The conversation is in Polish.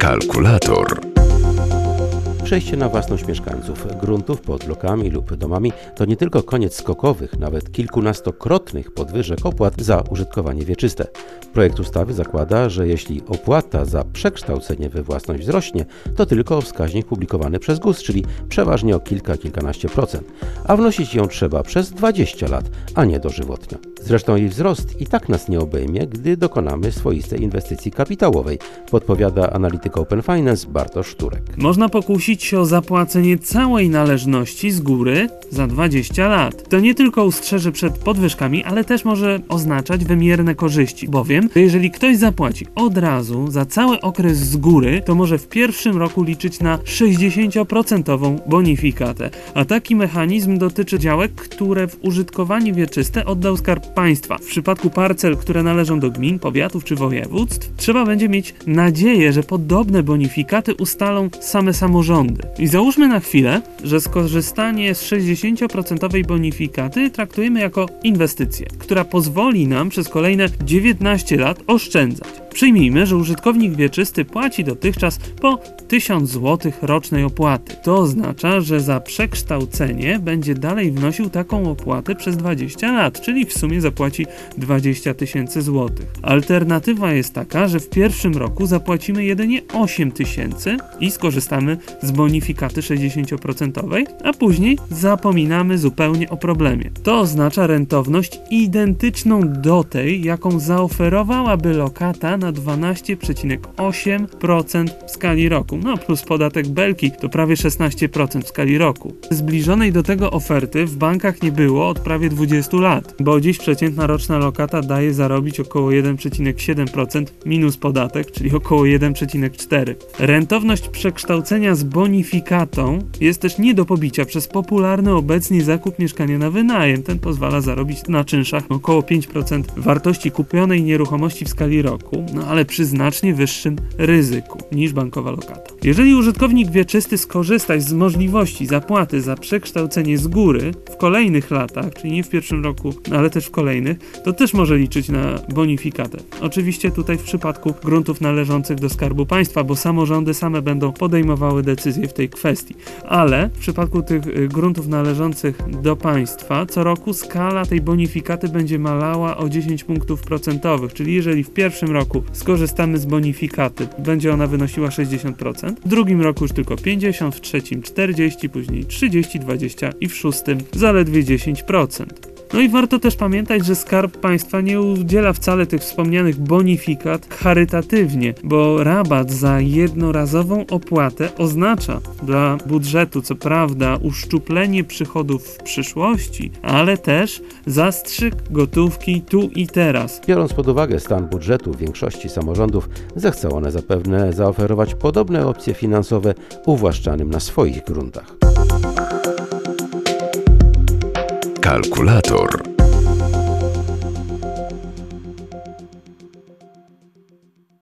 Kalkulator. Przejście na własność mieszkańców gruntów pod blokami lub domami to nie tylko koniec skokowych, nawet kilkunastokrotnych podwyżek opłat za użytkowanie wieczyste. Projekt ustawy zakłada, że jeśli opłata za przekształcenie we własność wzrośnie, to tylko o wskaźnik publikowany przez GUS, czyli przeważnie o kilkanaście procent, a wnosić ją trzeba przez 20 lat, a nie dożywotnio. Zresztą jej wzrost i tak nas nie obejmie, gdy dokonamy swoistej inwestycji kapitałowej, podpowiada analityk Open Finance Bartosz Szturek. Można pokusić się o zapłacenie całej należności z góry za 20 lat. To nie tylko ustrzeże przed podwyżkami, ale też może oznaczać wymierne korzyści, bowiem jeżeli ktoś zapłaci od razu za cały okres z góry, to może w pierwszym roku liczyć na 60% bonifikatę. A taki mechanizm dotyczy działek, które w użytkowanie wieczyste oddał Skarb Państwa. W przypadku parcel, które należą do gmin, powiatów czy województw, trzeba będzie mieć nadzieję, że podobne bonifikaty ustalą same samorządy. I załóżmy na chwilę, że skorzystanie z 60% bonifikaty traktujemy jako inwestycję, która pozwoli nam przez kolejne 19 lat oszczędzać. Przyjmijmy, że użytkownik wieczysty płaci dotychczas po 1000 zł rocznej opłaty. To oznacza, że za przekształcenie będzie dalej wnosił taką opłatę przez 20 lat, czyli w sumie zapłaci 20 000 złotych. Alternatywa jest taka, że w pierwszym roku zapłacimy jedynie 8 000 i skorzystamy z bonifikaty 60%, a później zapominamy zupełnie o problemie. To oznacza rentowność identyczną do tej, jaką zaoferowałaby lokata na 12,8% w skali roku. No plus podatek Belki to prawie 16% w skali roku. Zbliżonej do tego oferty w bankach nie było od prawie 20 lat, bo dziś przeciętna roczna lokata daje zarobić około 1,7% minus podatek, czyli około 1,4%. Rentowność przekształcenia z bonifikatą jest też nie do pobicia przez popularny obecnie zakup mieszkania na wynajem. Ten pozwala zarobić na czynszach około 5% wartości kupionej nieruchomości w skali roku, no ale przy znacznie wyższym ryzyku niż bankowa lokata. Jeżeli użytkownik wieczysty skorzysta z możliwości zapłaty za przekształcenie z góry w kolejnych latach, czyli nie w pierwszym roku, ale też w kolejnych, to też może liczyć na bonifikatę. Oczywiście tutaj w przypadku gruntów należących do Skarbu Państwa, bo samorządy same będą podejmowały decyzje w tej kwestii. Ale w przypadku tych gruntów należących do państwa co roku skala tej bonifikaty będzie malała o 10 punktów procentowych, czyli jeżeli w pierwszym roku skorzystamy z bonifikaty, będzie ona wynosiła 60%, w drugim roku już tylko 50%, w trzecim 40%, później 30%, 20% i w szóstym zaledwie 10%. No i warto też pamiętać, że Skarb Państwa nie udziela wcale tych wspomnianych bonifikat charytatywnie, bo rabat za jednorazową opłatę oznacza dla budżetu co prawda uszczuplenie przychodów w przyszłości, ale też zastrzyk gotówki tu i teraz. Biorąc pod uwagę stan budżetu większości samorządów, zechcą one zapewne zaoferować podobne opcje finansowe uwłaszczanym na swoich gruntach. Kalkulator.